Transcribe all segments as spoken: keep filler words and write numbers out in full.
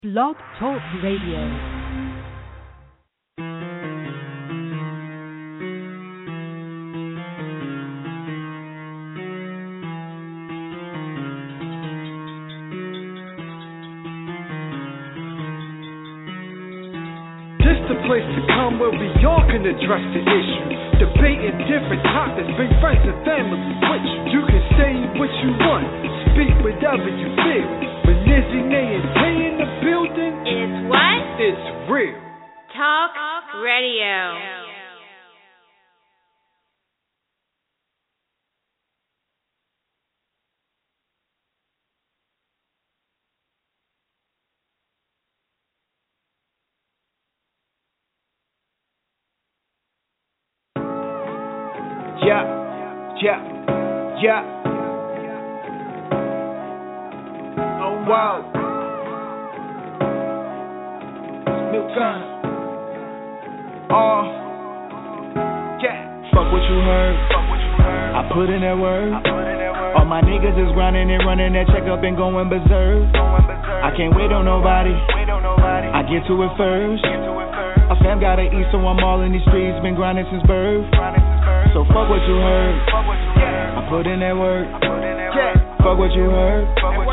Blog Talk Radio. Place to come where we all can address the issue, debating different topics, bring friends and family with you. You can say what you want, speak whatever you feel. When Nizzy, Nay, and Tay in the building, it's what? It's real. Talk Radio. Yeah, yeah, yeah. Oh wow. Milk Gun. Oh, yeah. Fuck what you heard. I put in that word. All my niggas is grinding and running that check up and going berserk. I can't wait on nobody. I get to it first. My fam gotta eat, so I'm all in these streets. Been grinding since birth. So fuck what you heard. I put in that work. Fuck what you heard.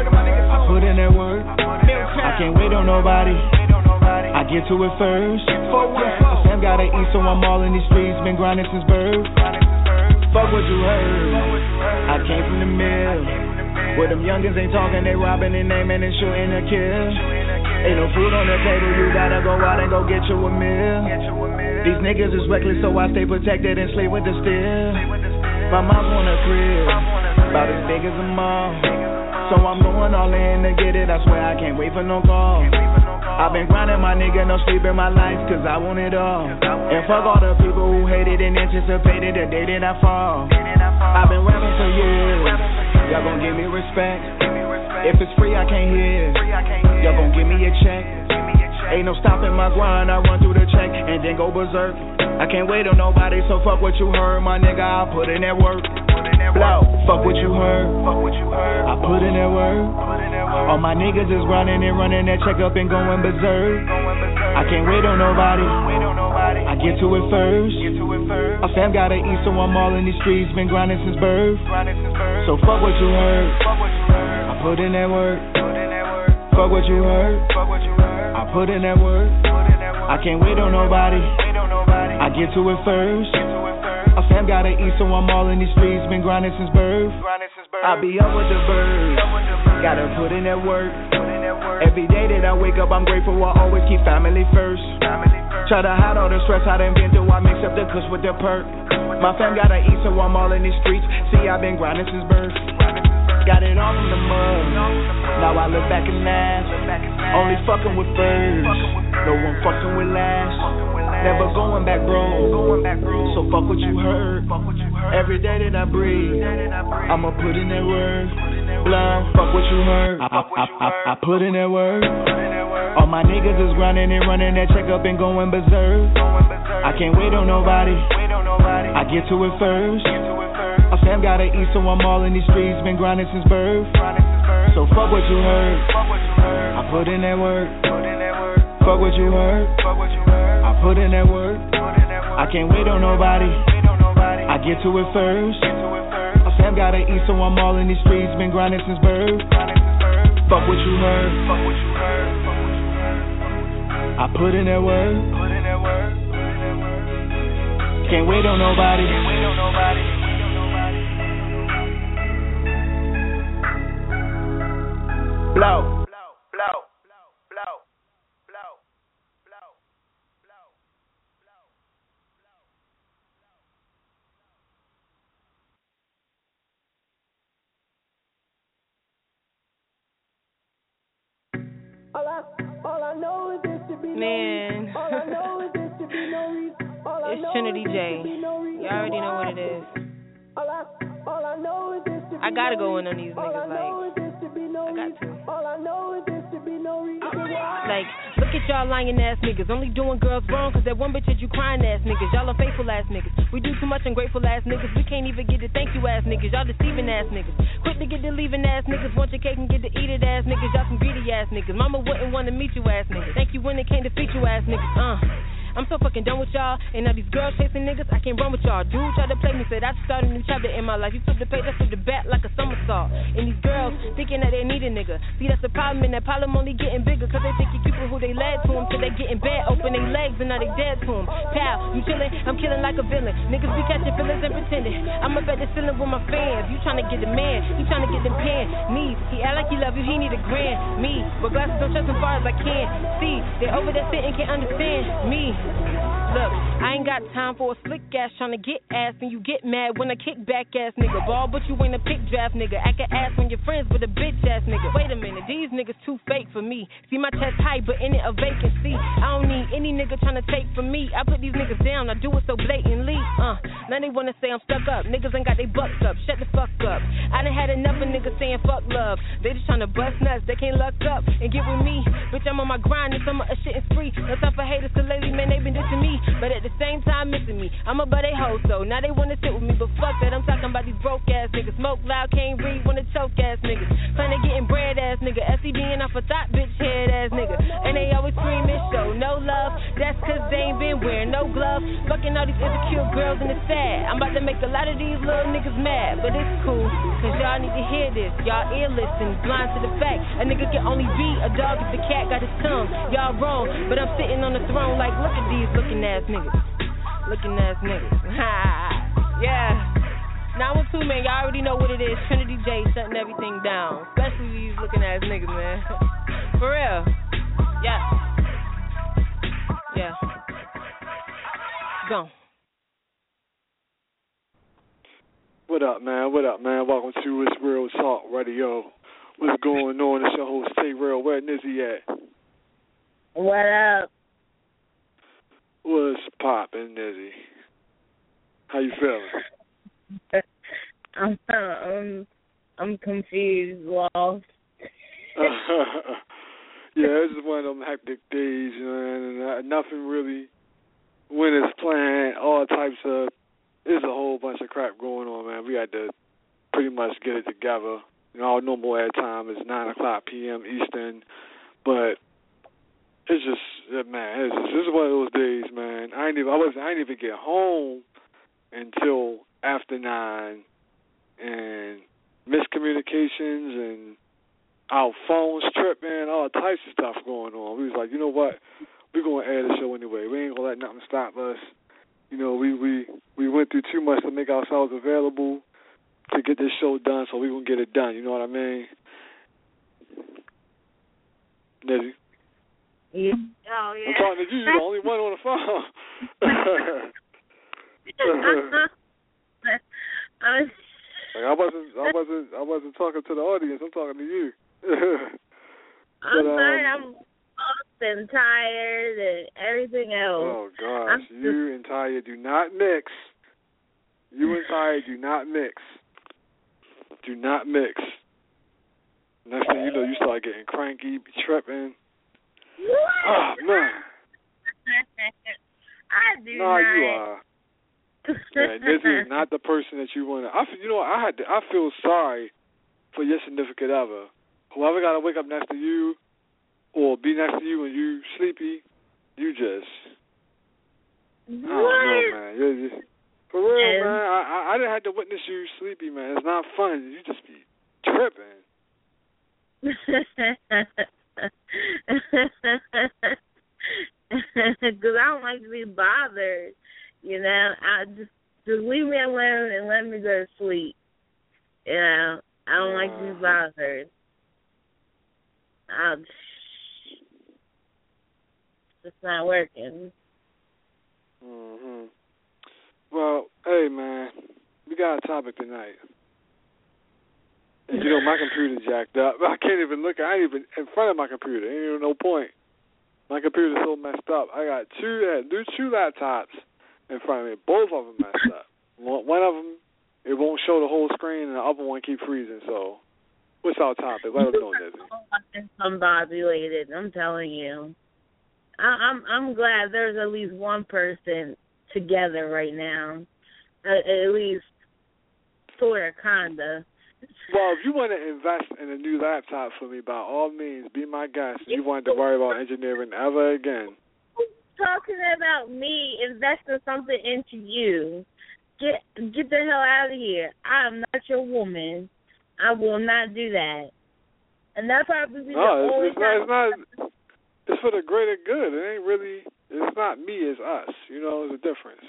I put in that work. I can't wait on nobody. I get to it first. My fam gotta eat, so I'm all in these streets. Been grinding since birth. Fuck what you heard. I came from the mill. Where them youngins ain't talking, they robbing and naming and shooting to kill. Ain't no food on the table, you gotta go out and go get you a meal. These niggas is reckless, so I stay protected and sleep with the steel. My mom's on a crib, about as big as a mall. So I'm going all in to get it, I swear I can't wait for no call. I've been grinding, my nigga, no sleep in my life, cause I want it all. And fuck all the people who hated and anticipated the day that I fall. I've been rapping for years, y'all gon' give me respect. If it's free, I can't hear, y'all gon' give me a check. Ain't no stopping my grind, I run through the check and then go berserk. I can't wait on nobody, so fuck what you heard, my nigga, I'll put in that work. Blow, fuck what you heard, I put in that work. All my niggas is running and running that check up and going berserk. I can't wait on nobody, I get to it first. My fam gotta eat, so I'm all in these streets, been grinding since birth. So fuck what you heard, I put in that work. Fuck what you heard, I put in that work. I can't wait on nobody, I get to it first. My fam gotta eat, so I'm all in these streets, been grinding since birth. I be up with the birds, gotta put in that work. Every day that I wake up, I'm grateful, I always keep family first. Try to hide all the stress I done been through, I mix up the kush with the perk. My fam gotta eat, so I'm all in these streets. See, I've been grinding since birth. Got it all from the mud, now I look back and laugh. Only fucking with birds, no one fucking with last. Never going back, bro. So fuck what you heard. Every day that I breathe, I'ma put in that word. Blood, fuck what you heard. I, I, I, I, I put in that word. All my niggas is grinding and running that check up and going berserk. I can't wait on nobody, I get to it first. My fam gotta eat, so I'm all in these streets, been grinding since birth. So fuck what you heard, I put in that work. Fuck what you heard, I put in that work. I can't wait on nobody, I get to it first. My fam gotta eat, so I'm all in these streets, been grinding since birth. Fuck what you heard, I put in that work. Can't wait on nobody. Blow, blow, blow, blow, blow, blow, blow, All I, all I know is this to be Man. no all I know is this to be no reason. All I It's know Trinity is J. this to be no reason. You already know what it is. All I, all I know is this to be I gotta no go in on these All I niggas, know like, is this to be no I got reason. to. All I know is this to be no reason why. Like, look at y'all lying ass niggas, only doing girls wrong cause that one bitch that you crying ass niggas. Y'all unfaithful ass niggas. We do too much ungrateful ass niggas. We can't even get to thank you ass niggas. Y'all deceiving ass niggas. Quick to get to leaving ass niggas. Want your cake and get to eat it ass niggas. Y'all some greedy ass niggas. Mama wouldn't want to meet you ass niggas. Thank you when it came to feed you ass niggas. Uh. I'm so fucking done with y'all. And now these girls chasing niggas, I can't run with y'all. Dude tried to play me, said I should start a new chapter in my life. You took the page, I took the bat like a somersault. And these girls thinking that they need a nigga. See, that's the problem, and that problem only getting bigger. Cause they think you people who they led to them till they getting bad. Open their legs and now they dead to them. Pal, you chillin', I'm killing like a villain. Niggas be catching feelings and pretending. I'm up at the ceiling with my fans. You trying to get the man, he trying to get them pants. Me, he act like he love you, he need a grand. Me, but glasses don't trust as far as I can. See, they over there sitting, can't understand me. Look, I ain't got time for a slick ass trying to get ass and you get mad when I kick back ass nigga. Ball, but you ain't a pick draft nigga. Act an ass when you're friends with a bitch ass nigga. Wait a minute, these niggas too fake for me. See my chest high, but in it a vacancy. I don't need any nigga trying to take from me. I put these niggas down, I do it so blatantly. Uh, now they wanna say I'm stuck up. Niggas ain't got they bucks up. Shut the fuck up. I done had enough of niggas saying fuck love. They just trying to bust nuts. They can't luck up and get with me. Bitch, I'm on my grind and some of the shit is free. No time for haters, cause lately, man, they been dissing me. But at the same time missing me. I'm about they hoes, so now they wanna sit with me. But fuck that, I'm talking about these broke ass niggas. Smoke loud, can't read, wanna choke ass niggas. Plan to getting bread ass nigga. S C D'ing off a thought bitch head ass nigga. And they always screaming, show no love. That's cause they ain't been wearing no gloves. Fucking all these insecure girls and it's sad. I'm about to make a lot of these little niggas mad. But it's cool, cause y'all need to hear this. Y'all ear listen, blind to the fact. A nigga can only be a dog if the cat got his tongue. Y'all wrong, but I'm sitting on the throne like, look at these looking ass niggas. Looking ass niggas. Ha. Yeah. nine one two, man, y'all already know what it is. Trinity J shutting everything down. Especially these looking ass niggas, man. For real. Yeah. Yeah. Go. What up, man? What up, man? Welcome to It's Real Talk Radio. What's going on? It's your host, Tay Real. Where Nizzy at? What up? What's poppin', Nizzy? How you feeling? I'm, I'm, I'm confused, lost. Yeah, it's just one of them hectic days, man, and uh, nothing really went as planned. All types of, there's a whole bunch of crap going on, man. We had to pretty much get it together. You know, our normal ad time is nine o'clock p.m. Eastern, but it's just, man, it's just, this is one of those days, man. I ain't even, I wasn't, I didn't even get home until after nine, and miscommunications and our phones tripping, all types of stuff going on. We was like, you know what, we're going to air the show anyway. We ain't going to let nothing stop us. You know, we, we, we went through too much to make ourselves available to get this show done, so we're going to get it done. You know what I mean? Nizzy? Yeah. Oh, yeah. I'm talking to you. You're the only one on the phone. I was, like I wasn't, I wasn't, I wasn't talking to the audience. I'm talking to you. I'm but, um, sorry. I'm lost and tired and everything else. Oh gosh, I'm you and tired do not mix. You and tired do not mix. Do not mix. Next thing you know, you start getting cranky, tripping. What? Oh man. I do no, not. you are. Yeah, this is not the person that you want to. I, you know, I had to, I feel sorry for your significant other. Whoever got to wake up next to you or be next to you when you sleepy, you just. What? I don't know, man. You're just, for real, man. I, I I didn't have to witness you sleepy, man. It's not fun. You just be tripping. Because I don't like to be bothered. You know, I just, just leave me alone and let me go to sleep. You know, I don't uh, like to be bothered. I'm, it's not working. Mm-hmm. Well, hey, man, we got a topic tonight. And, you know, my computer's jacked up. I can't even look. I ain't even in front of my computer. Ain't even no point. My computer's so messed up. I got two, I had two laptops in front of me. Both of them messed up. One of them, it won't show the whole screen, and the other one keep freezing. So What's our topic? Let us know, Nezzy. Discombobulated, I'm telling you. I, I'm I'm glad there's at least one person together right now. At, at least sort of, kinda. Well, if you want to invest in a new laptop for me, by all means, be my guest. You want to worry about engineering ever again. Talking about me investing something into you. Get get the hell out of here. I am not your woman. I will not do that. And that's probably the no, only it's, it's time. not, it's not. It's for the greater good. It ain't really. It's not me. It's us. You know, there's a difference.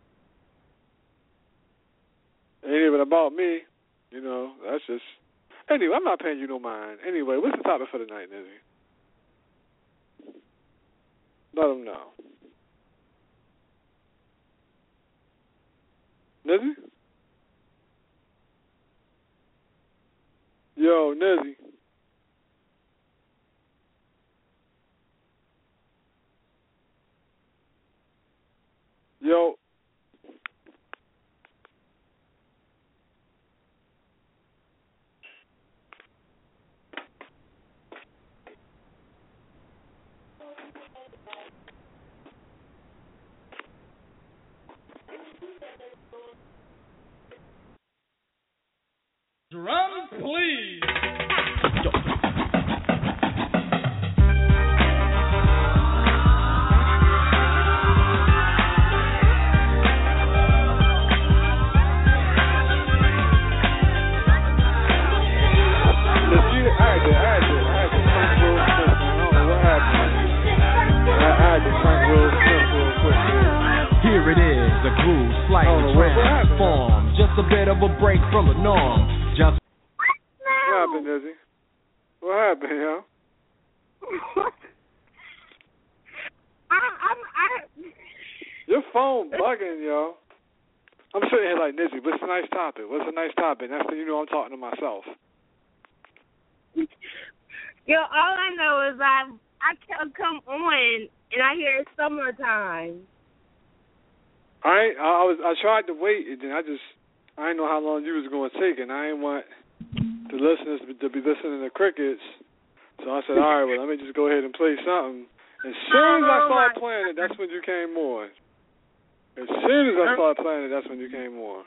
It ain't even about me. You know, that's just... Anyway, I'm not paying you no mind. Anyway, what's the topic for the night, Nezzy? Let them know. Nezzy? Yo, Nezzy. Yo. Drum, please. Here it is, a groove slightly transformed, just a bit of a break from the norm. Just what happened, Nezzy? What happened, yo? I, I'm, I... Your phone bugging, yo. I'm sitting here like, Nezzy, what's a nice topic? What's a nice topic? That's when you know I'm talking to myself. Yo, all I know is I I can come on and I hear it's summertime. I ain't, I was I tried to wait and then I just I didn't know how long you was going to take and I didn't want the listeners to be listening to crickets. So I said, all right, well, let me just go ahead and play something. As soon as I started playing it, that's when you came on. As soon as I started playing it, that's when you came on.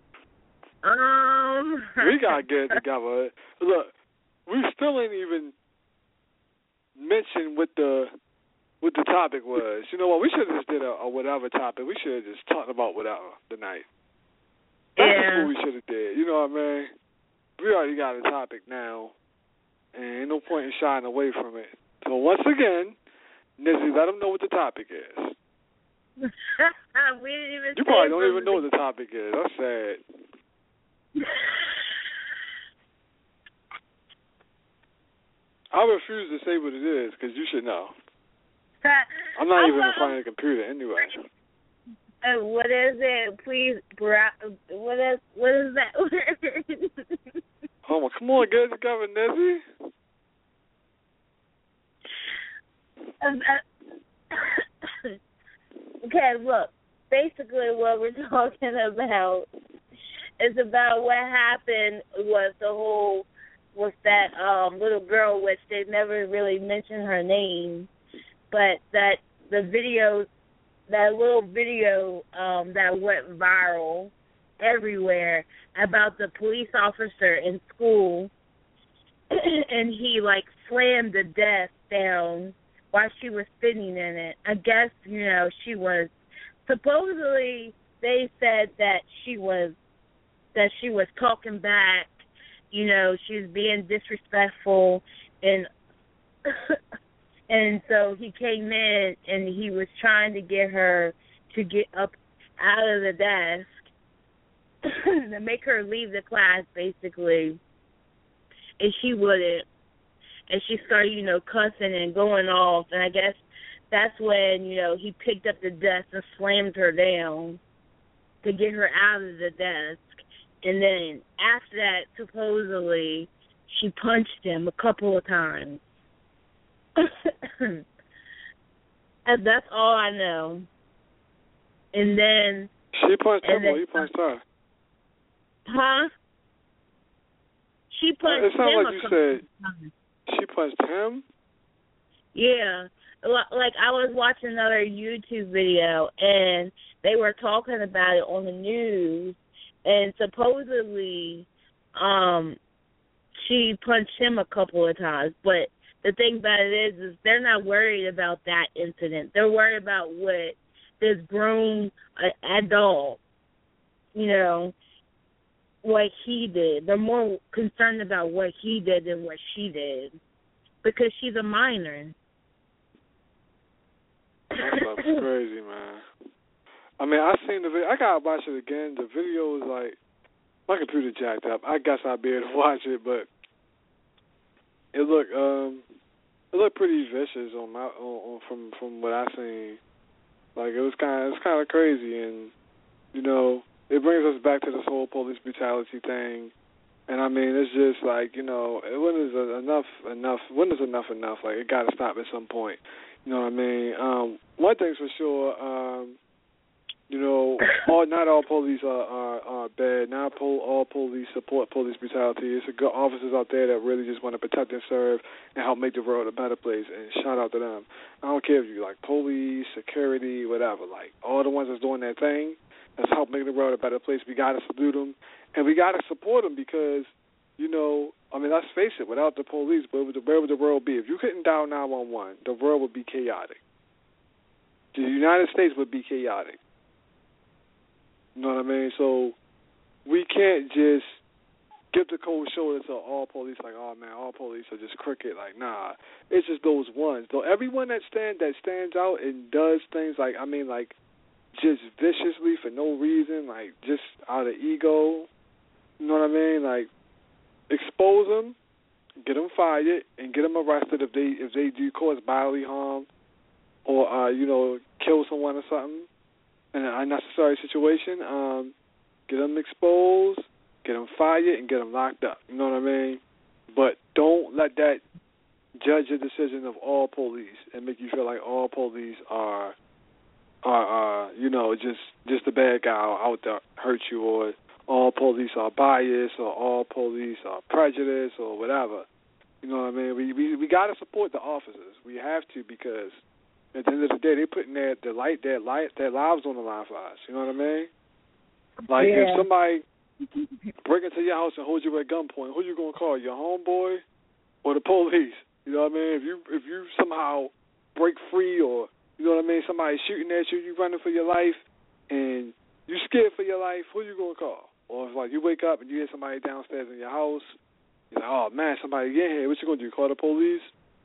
Um, we got to get it together. Look, we still ain't even mentioned what the what the topic was. You know what? We should have just did a, a whatever topic. We should have just talked about whatever tonight. That's yeah. what we should have did. You know what I mean? We already got a topic now, and ain't no point in shying away from it. So once again, Nezzy, let them know what the topic is. we didn't even. You probably don't even know what the topic is. That's sad. I refuse to say what it is because you should know. I'm not even in front of the computer anyway. Uh, what is it? Please, what is what is that word? Oh my, come on, get it together, Nezzy. Okay, look. Basically, what we're talking about is about what happened with the whole with that um, little girl, which they never really mentioned her name, but that the video, that little video um, that went viral everywhere about the police officer in school, and he like slammed the desk down while she was sitting in it. I guess, you know, she was supposedly they said that she was that she was talking back. You know, she was being disrespectful, and and so he came in and he was trying to get her to get up out of the desk to make her leave the class, basically, and she wouldn't. And she started, you know, cussing and going off, and I guess that's when, you know, he picked up the desk and slammed her down to get her out of the desk. And then after that, supposedly, she punched him a couple of times. And that's all I know. And then... She punched him or you punched her? Huh? She punched it sounds him like a you couple said times. she punched him. Yeah, like I was watching another YouTube video, and they were talking about it on the news, and supposedly, um, she punched him a couple of times. But the thing about it is, is they're not worried about that incident. They're worried about what this grown uh, adult, you know, what he did. They're more concerned about what he did than what she did, because she's a minor. That stuff's crazy, man. I mean, I seen the video. I gotta watch it again. The video was like, my computer jacked up. I guess I'll be able to watch it, but it looked um, it looked pretty vicious on my on, on from from what I seen. Like it was kind of it's kind of crazy, and you know, it brings us back to this whole police brutality thing. And I mean, it's just like, you know, when is enough enough? When is enough enough? Like it got to stop at some point. You know what I mean? Um, one thing's for sure. Um, you know, all not all police are are, are bad. Not pol- all police support police brutality. It's a good officers out there that really just want to protect and serve and help make the world a better place. And shout out to them. I don't care if you like police, security, whatever. Like all the ones that's doing their thing, that's help make the world a better place. We gotta salute them, and we gotta support them because, you know, I mean, let's face it. Without the police, where would the, where would the world be? If you couldn't dial nine one one, the world would be chaotic. The United States would be chaotic. You know what I mean? So we can't just give the cold shoulder to all police like, oh, man, all police are just crooked. Like, nah, it's just those ones. Though everyone that stand that stands out and does things like, I mean, like, just viciously for no reason, like, just out of ego, you know what I mean? Like, expose them, get them fired, and get them arrested if they if they do cause bodily harm or, uh, you know, kill someone or something in an unnecessary situation. Um, get them exposed, get them fired, and get them locked up. You know what I mean? But don't let that judge the decision of all police and make you feel like all police are, are, uh, you know, just just a bad guy out there hurt you, or all police are biased, or all police are prejudiced, or whatever. You know what I mean? We we we got to support the officers. We have to, because at the end of the day, they're putting their their light their light their lives on the line for us. You know what I mean? Like yeah. if somebody break into your house and hold you at gunpoint, who you gonna call? Your homeboy or the police? You know what I mean? If you if you somehow break free, or you know what I mean, somebody shooting at you, you running for your life, and you scared for your life, who you gonna call? Or if like you wake up and you hear somebody downstairs in your house, you're like, oh man, somebody get here. What you gonna do? Call the police?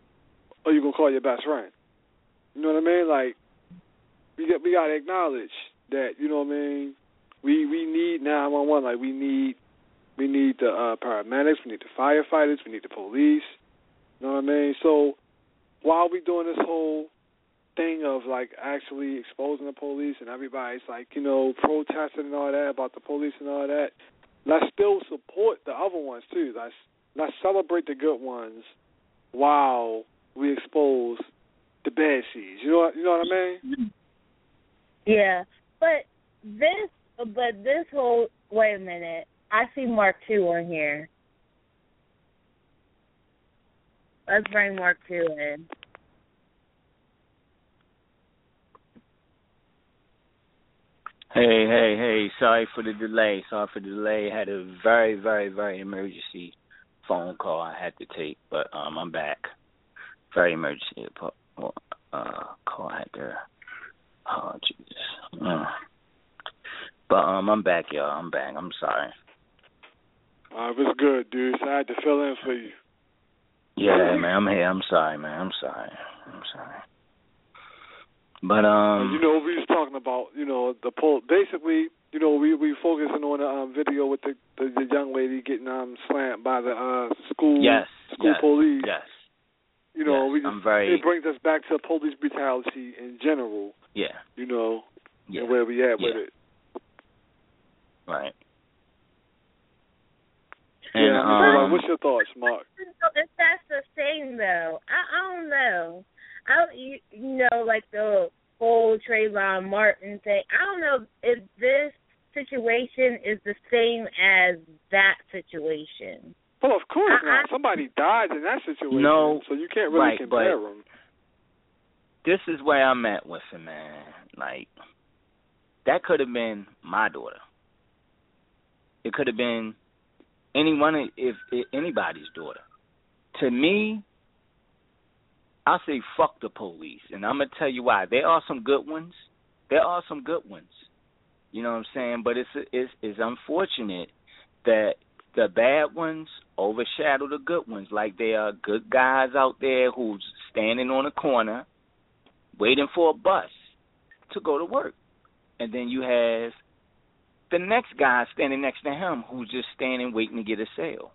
Or you gonna call your best friend? You know what I mean? Like we get we gotta acknowledge that. You know what I mean? We we need nine one one. Like we need we need the uh, paramedics. We need the firefighters. We need the police. You know what I mean? So while we doing this whole thing of like actually exposing the police and everybody's like, you know, protesting and all that about the police and all that, let's still support the other ones too. Let's let's celebrate the good ones while we expose the bad seeds. You know what you know what I mean? Yeah. But this but this whole wait a minute. I see Mark two on here. Let's bring Mark two in. Hey, hey, hey, sorry for the delay. Sorry for the delay. I had a very, very, very emergency phone call I had to take, but um, I'm back. Very emergency uh, call I had to, oh, Jesus. Mm. But um, I'm back, y'all. I'm back. I'm sorry. Uh, it was good, dude. So I had to fill in for you. Yeah, man, I'm here. I'm sorry, man. I'm sorry. I'm sorry. But um, and, you know, we was talking about, you know, the pol- basically, you know, we we focusing on the um, video with the, the the young lady getting um slammed by the uh school yes, school yes, police. Yes. You know, yes, we just I'm very, it brings us back to police brutality in general. Yeah. You know, yeah. and where we at yeah. with it. Right. And, yeah. Um, like, what's your thoughts, Mark? If that's the same though, I, I don't know. I you, you know, like the whole Trayvon Martin thing. I don't know if this situation is the same as that situation. Well, of course uh-uh. not. Somebody died in that situation, no, so you can't really right, compare them. This is where I'm at with it, man. Like, that could have been my daughter. It could have been anyone, if, if anybody's daughter. To me, I say fuck the police, and I'm gonna tell you why. There are some good ones. There are some good ones. You know what I'm saying? But it's it's, it's unfortunate that the bad ones overshadow the good ones. Like, there are good guys out there who's standing on a corner waiting for a bus to go to work. And then you have the next guy standing next to him who's just standing waiting to get a sale.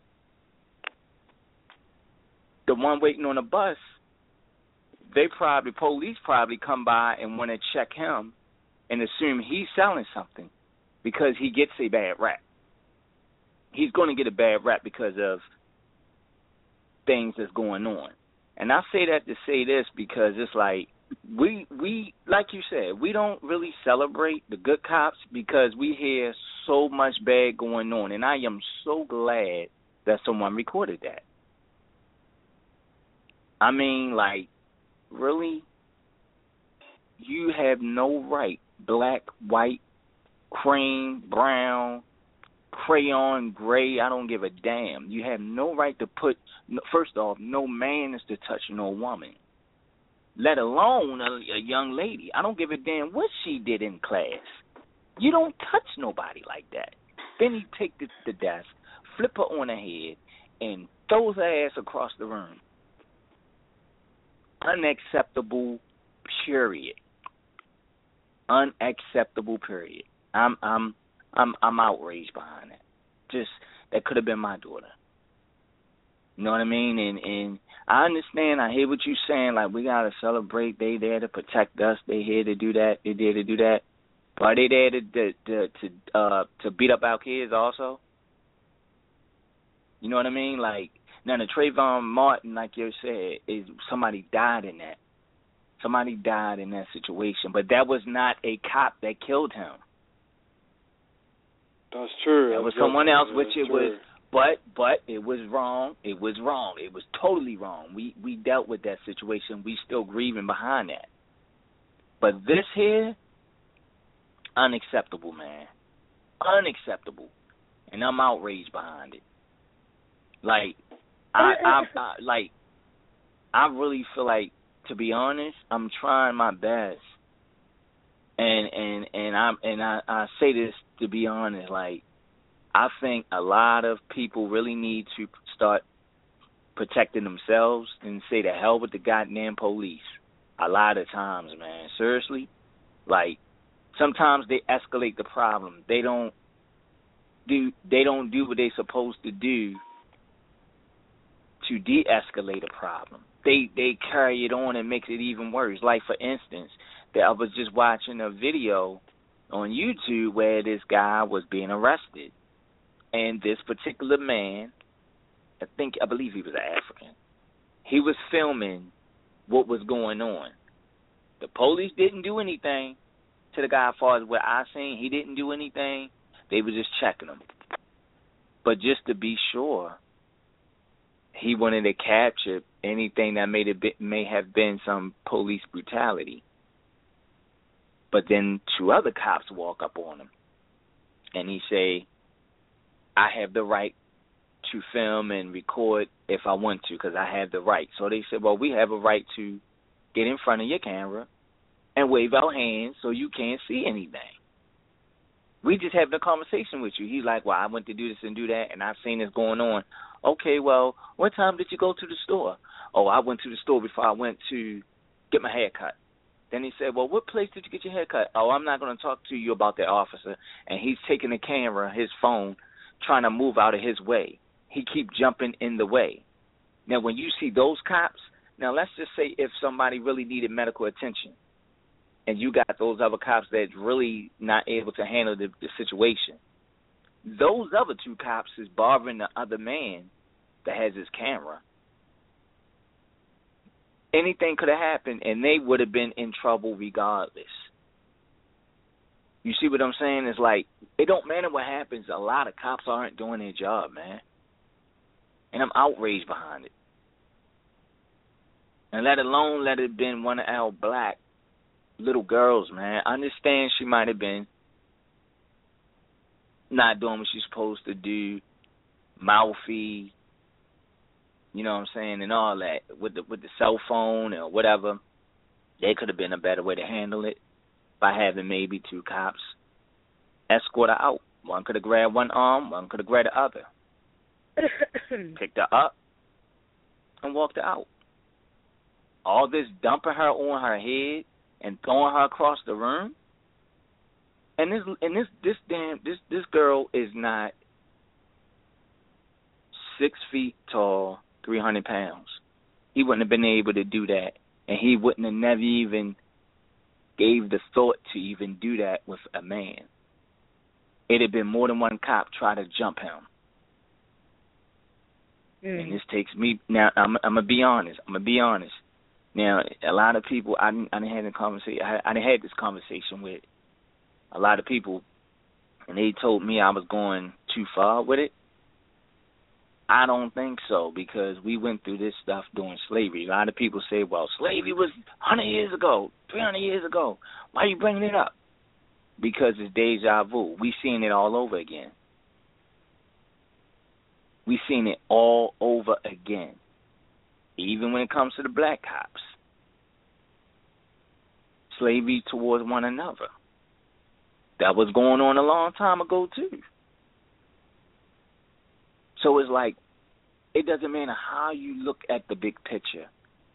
The one waiting on the bus, they probably, police probably come by and want to check him and assume he's selling something because he gets a bad rap. He's going to get a bad rap because of things that's going on. And I say that to say this because it's like, we, we like you said, we don't really celebrate the good cops because we hear so much bad going on. And I am so glad that someone recorded that. I mean, like, really? You have no right, black, white, cream, brown, crayon, gray, I don't give a damn. You have no right to put, first off, no man is to touch no woman, let alone a, a young lady. I don't give a damn what she did in class. You don't touch nobody like that. Then he take the, the desk, flip her on her head, and throws her ass across the room. Unacceptable, period. Unacceptable, period. I'm I'm I'm I'm outraged behind that. Just that could have been my daughter. You know what I mean? And and I understand. I hear what you're saying. Like, we gotta celebrate. They there to protect us. They here to do that. They there to do that. But are they there to to to, to uh to beat up our kids also? You know what I mean? Like, now the Trayvon Martin, like you said, is somebody died in that. Somebody died in that situation, but that was not a cop that killed him. That's true. That was That's someone else, which That's it true. was. But but it was wrong. It was wrong. It was totally wrong. We we dealt with that situation. We still grieving behind that. But this here, unacceptable, man. Unacceptable. And I'm outraged behind it. Like, I, I, I like, I really feel like, to be honest, I'm trying my best. And and and I'm and I, I say this to be honest, like, I think a lot of people really need to start protecting themselves and say the hell with the goddamn police. A lot of times, man. Seriously. Like, sometimes they escalate the problem. They don't do they don't do what they're supposed to do to de-escalate a problem. They they carry it on and makes it even worse. Like, for instance, that I was just watching a video on YouTube where this guy was being arrested. And this particular man, I think, I believe he was African, he was filming what was going on. The police didn't do anything to the guy as far as what I seen. He didn't do anything. They were just checking him. But just to be sure, he wanted to capture anything that made it be, may have been some police brutality. But then two other cops walk up on him, and he say, I have the right to film and record if I want to because I have the right. So they said, well, we have a right to get in front of your camera and wave our hands so you can't see anything. We just having a conversation with you. He's like, well, I went to do this and do that, and I've seen this going on. Okay, well, what time did you go to the store? Oh, I went to the store before I went to get my hair cut. Then he said, well, what place did you get your hair cut? Oh, I'm not going to talk to you about that, officer. And he's taking the camera, his phone, trying to move out of his way. He keep jumping in the way. Now, when you see those cops, now let's just say if somebody really needed medical attention and you got those other cops that's really not able to handle the, the situation, those other two cops is bothering the other man that has his camera. Anything could have happened, and they would have been in trouble regardless. You see what I'm saying? It's like, it don't matter what happens. A lot of cops aren't doing their job, man. And I'm outraged behind it. And let alone let it have been one of our black little girls, man. I understand she might have been not doing what she's supposed to do, mouthy, you know what I'm saying, and all that, with the with the cell phone or whatever. There could have been a better way to handle it by having maybe two cops escort her out. One could have grabbed one arm, one could have grabbed the other. Picked her up and walked her out. All this dumping her on her head and throwing her across the room. And this and this this damn this this girl is not six feet tall, three hundred pounds. He wouldn't have been able to do that, and he wouldn't have never even gave the thought to even do that with a man. It had been more than one cop try to jump him. Mm. And this takes me now. I'm, I'm gonna be honest. I'm gonna be honest. Now, a lot of people I didn't, I didn't have a conversation. I, I didn't have this conversation with a lot of people, and they told me I was going too far with it. I don't think so, because we went through this stuff during slavery. A lot of people say, well, slavery was one hundred years ago, three hundred years ago. Why are you bringing it up? Because it's deja vu. We've seen it all over again. We've seen it all over again, even when it comes to the black cops. Slavery towards one another. That was going on a long time ago, too. So it's like, it doesn't matter how you look at the big picture.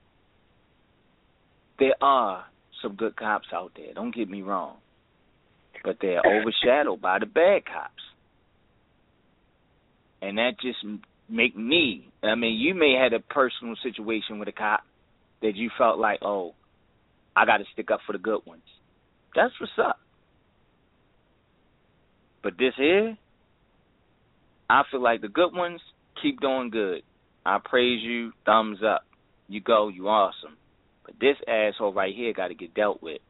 There are some good cops out there, don't get me wrong. But they're overshadowed by the bad cops. And that just make me, I mean, you may have had a personal situation with a cop that you felt like, oh, I got to stick up for the good ones. That's what's up. But this here, I feel like the good ones keep doing good. I praise you, thumbs up. You go, you awesome. But this asshole right here got to get dealt with.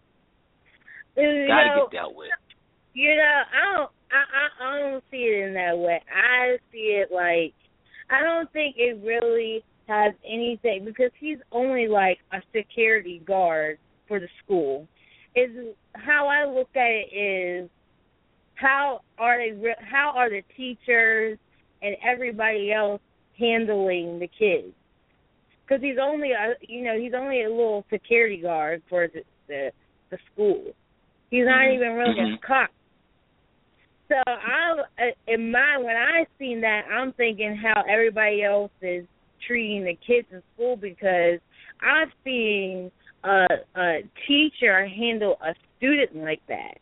Got to get dealt with. You know, I don't, I, I, I don't see it in that way. I see it like, I don't think it really has anything, because he's only like a security guard for the school. Is how I look at it is, how are they? How are the teachers and everybody else handling the kids? Because he's only a, you know, he's only a little security guard for the the, the school. He's not mm-hmm. even really mm-hmm. a cop. So I, in my when I seen that, I'm thinking how everybody else is treating the kids in school, because I've seen a, a teacher handle a student like that.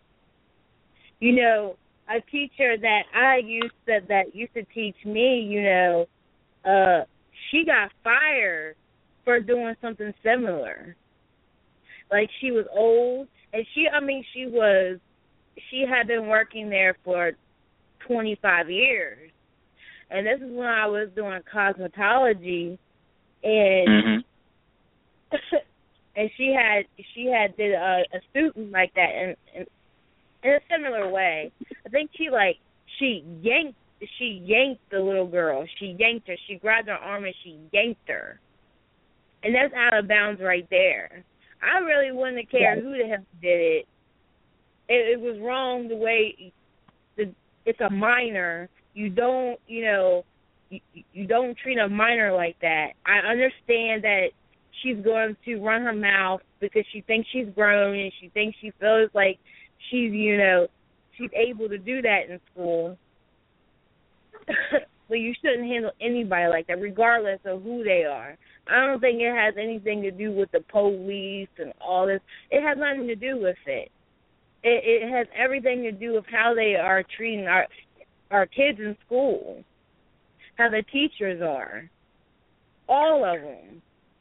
You know, a teacher that I used to that used to teach me, you know, uh, she got fired for doing something similar. Like, she was old, and she, I mean, she was, she had been working there for twenty-five years. And this is when I was doing cosmetology, and mm-hmm. and she had she had did a, a student like that, and, and in a similar way. I think she like she yanked she yanked the little girl. She yanked her. She grabbed her arm and she yanked her. And that's out of bounds right there. I really wouldn't have cared who the hell did it. It, it was wrong the way the, it's a minor. You don't, you know, you, you don't treat a minor like that. I understand that she's going to run her mouth because she thinks she's grown and she thinks she feels like she's, you know, she's able to do that in school. But you shouldn't handle anybody like that, regardless of who they are. I don't think it has anything to do with the police and all this. It has nothing to do with it. It, it has everything to do with how they are treating our our kids in school, how the teachers are, all of them.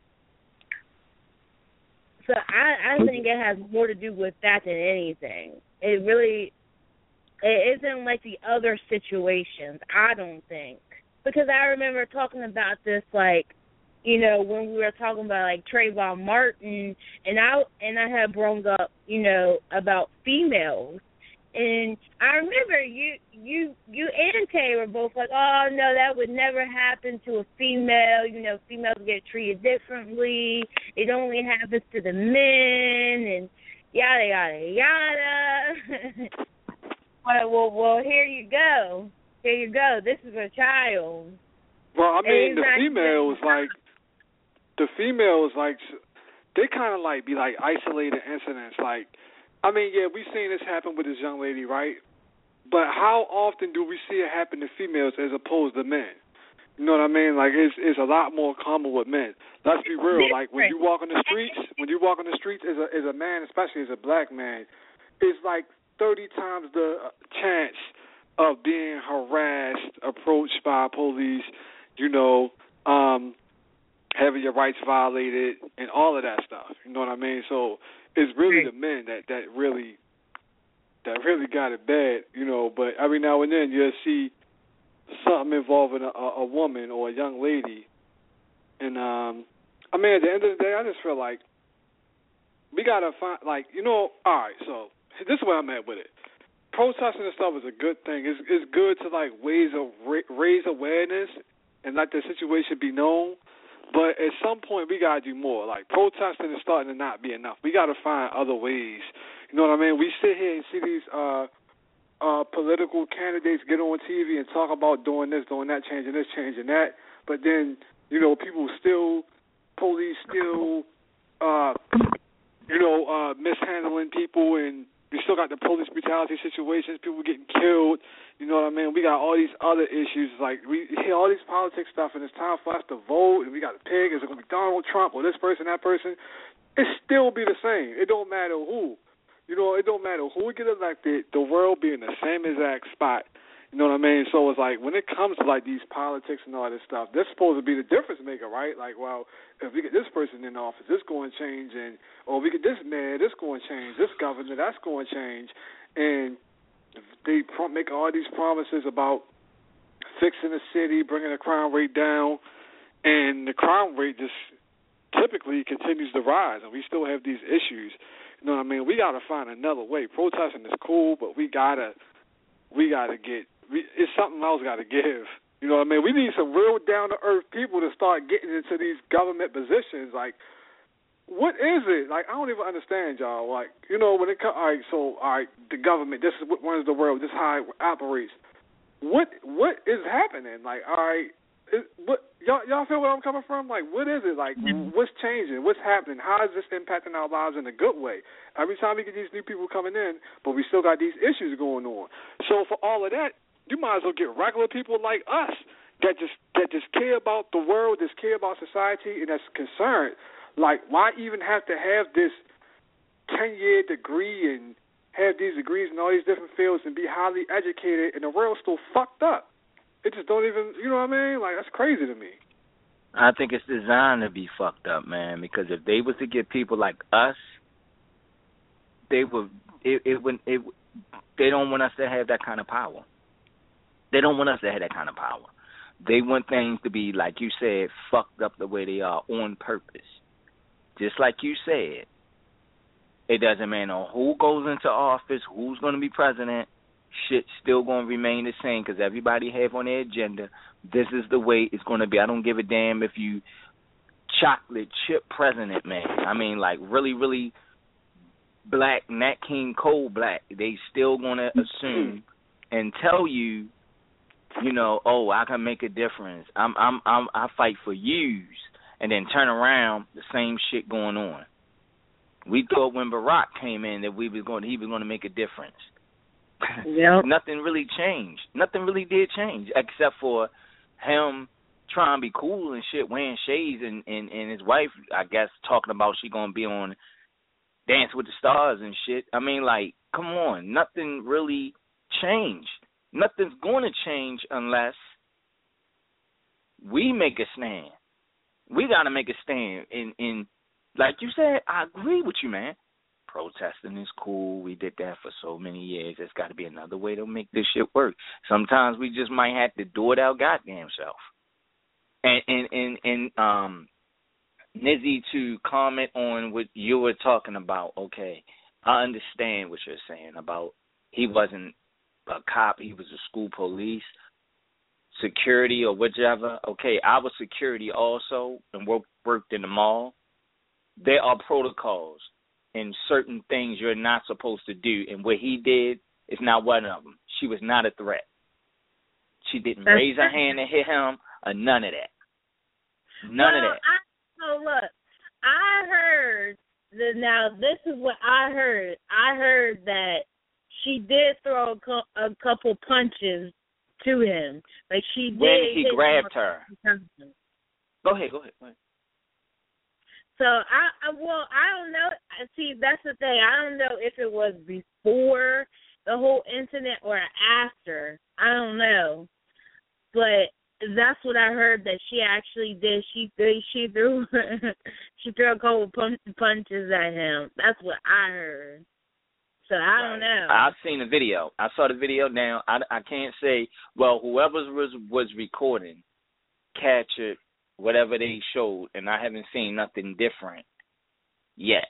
So I, I think it has more to do with that than anything. It really, it isn't like the other situations, I don't think. Because I remember talking about this, like, you know, when we were talking about, like, Trayvon Martin, and I and I had brought up, you know, about females. And I remember you, you, you and Tay were both like, "Oh no, that would never happen to a female. You know, females get treated differently. It only happens to the men, and yada yada yada." well, well, well, here you go. Here you go. This is a child. Well, I mean, the females like the females like they kind of like be like isolated incidents, like. I mean, yeah, we've seen this happen with this young lady, right? But how often do we see it happen to females as opposed to men? You know what I mean? Like, it's it's a lot more common with men. Let's be real. Like, when you walk on the streets, when you walk on the streets as a as a man, especially as a black man, it's like thirty times the chance of being harassed, approached by police, you know, um, having your rights violated, and all of that stuff. You know what I mean? So it's really the men that, that really that really got it bad, you know. But every now and then you'll see something involving a, a woman or a young lady. And, um, I mean, at the end of the day, I just feel like we got to find, like, you know, all right, so this is where I'm at with it. Protesting and stuff is a good thing. It's, it's good to, like, raise, a, raise awareness and let the situation be known. But at some point, we got to do more. Like, protesting is starting to not be enough. We got to find other ways. You know what I mean? We sit here and see these uh, uh, political candidates get on T V and talk about doing this, doing that, changing this, changing that. But then, you know, people still, police still, uh, you know, uh, mishandling people, and we still got the police brutality situations, people getting killed. You know what I mean? We got all these other issues. Like, we hear all these politics stuff, and it's time for us to vote, and we got to pick. Is it going to be Donald Trump or this person, that person? It still be the same. It don't matter who. You know, it don't matter who get elected. The world be in the same exact spot. You know what I mean? So it's like, when it comes to, like, these politics and all this stuff, they're supposed to be the difference maker, right? Like, well, if we get this person in office, this going to change, and or we get this mayor, this going to change, this governor, that's going to change. And they make all these promises about fixing the city, bringing the crime rate down, and the crime rate just typically continues to rise, and we still have these issues. You know what I mean? We got to find another way. Protesting is cool, but we gotta, we gotta get. We, it's something else got to give. You know what I mean? We need some real down to earth people to start getting into these government positions. Like, what is it? Like, I don't even understand, y'all. Like, you know, when it comes, all right, so, all right, the government, this is what runs the world, this is how it operates. What, what is happening? Like, all right, it, what, y'all, y'all feel where I'm coming from? Like, what is it? Like, what's changing? What's happening? How is this impacting our lives in a good way? Every time we get these new people coming in, but we still got these issues going on. So for all of that, you might as well get regular people like us that just that just care about the world, just care about society, and that's concerned. Like, why even have to have this ten-year degree and have these degrees in all these different fields and be highly educated, and the world's still fucked up? It just don't even, you know what I mean? Like, that's crazy to me. I think it's designed to be fucked up, man, because if they was to get people like us, they would, it, it would, it, they don't want us to have that kind of power. They don't want us to have that kind of power. They want things to be, like you said, fucked up the way they are on purpose. Just like you said, it doesn't matter who goes into office, who's going to be president, shit's still going to remain the same because everybody have on their agenda, this is the way it's going to be. I don't give a damn if you chocolate chip president, man. I mean, like, really, really black, Nat King Cole black. They still going to assume and tell you, you know, oh, I can make a difference. I'm, I'm, I'm, I fight for yous, and then turn around, the same shit going on. We thought when Barack came in that we was going, he was going to make a difference. Yep. Nothing really changed. Nothing really did change except for him trying to be cool and shit, wearing shades, and, and, and his wife, I guess, talking about she going to be on Dance with the Stars and shit. I mean, like, come on. Nothing really changed. Nothing's going to change unless we make a stand. We got to make a stand. And, and like you said, I agree with you, man. Protesting is cool. We did that for so many years. There's got to be another way to make this shit work. Sometimes we just might have to do it our goddamn self. And, and, and, and um, Nizzy, to comment on what you were talking about, okay, I understand what you're saying about he wasn't a cop. He was a school police, security or whichever. Okay, I was security also and work, worked in the mall. There are protocols and certain things you're not supposed to do. And what he did is not one of them. She was not a threat. She didn't That's raise her hand and hit him or none of that. None well, of that. I, so look, I heard that. Now this is what I heard. I heard that she did throw a, co- a couple punches to him. Like she did. When he hit grabbed him. her. Go ahead, go ahead, go ahead. So I, I, well, I don't know. See, that's the thing. I don't know if it was before the whole incident or after. I don't know, but that's what I heard that she actually did. She did. She threw. she threw a couple punch, punches at him. That's what I heard. So I right. don't know. I've seen the video. I saw the video. Now I, I can't say. Well, whoever was was recording captured whatever they showed, and I haven't seen nothing different yet.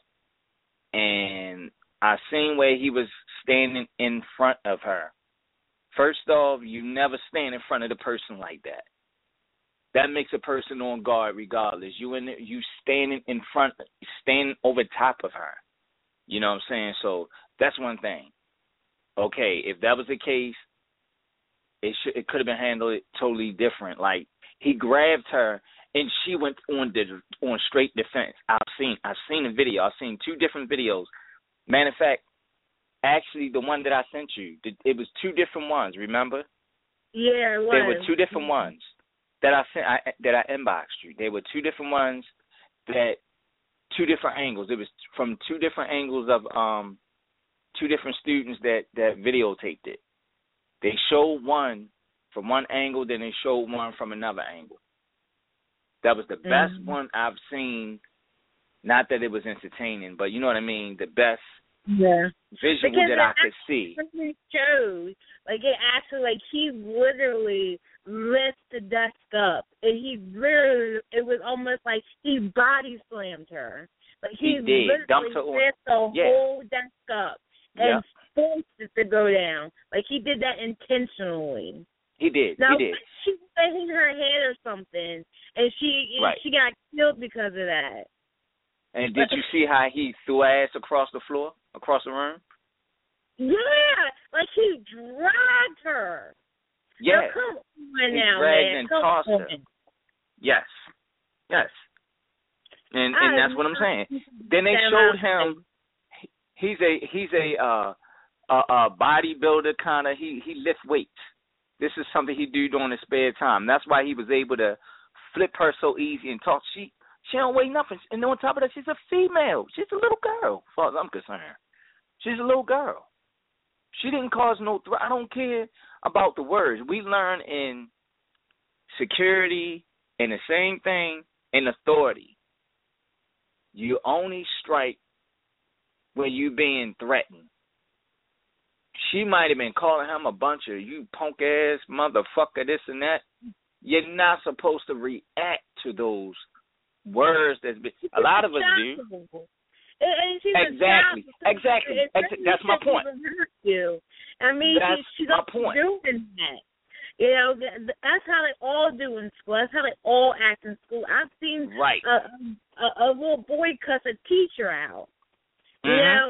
And I seen where he was standing in front of her. First off, you never stand in front of the person like that. That makes a person on guard regardless. You in you standing in front, standing over top of her. You know what I'm saying? So that's one thing. Okay, if that was the case, it should, it could have been handled totally different. Like he grabbed her and she went on the on straight defense. I've seen I've seen a video. I've seen two different videos. Matter of fact, actually the one that I sent you, it was two different ones. Remember? Yeah, it was. There were two different ones that I sent I, that I inboxed you. There were two different ones that two different angles. It was from two different angles of um two different students that that videotaped it. They showed one from one angle, then they showed one from another angle. That was the best mm-hmm. one I've seen. Not that it was entertaining, but you know what I mean? The best yeah. visual because that I could see. It showed, like it actually, like he literally lifted the desk up, and he literally, it was almost like he body slammed her. Like he, he did. literally Dumped her lifted the yeah. whole desk up and yep. forced it to go down. Like he did that intentionally. He did. Now, he did. She was hitting her head or something, and she right. she got killed because of that. And did you see how he threw ass across the floor, across the room? Yeah, like he dragged her. Yeah. Now, come on he now, dragged man. and come tossed on. her. Yes. Yes. And and that's what I'm saying. Then they showed him. He's a he's a uh, a, a bodybuilder kind of. He he lifts weights. This is something he do during his spare time. That's why he was able to flip her so easy and talk. She she don't weigh nothing. And on top of that, she's a female. She's a little girl, as far as I'm concerned. She's a little girl. She didn't cause no threat. I don't care about the words. We learn in security and the same thing in authority. You only strike when you being threatened. She might have been calling him a bunch of you punk ass motherfucker, this and that. You're not supposed to react to those words. That's been, a lot of us do. Exactly, exactly. Ex- that's my point. You. I mean, that's she, she my point. Doing that. You know, that's how they all do in school. That's how they all act in school. I've seen right. a, a, a little boy cuss a teacher out. You mm-hmm. know,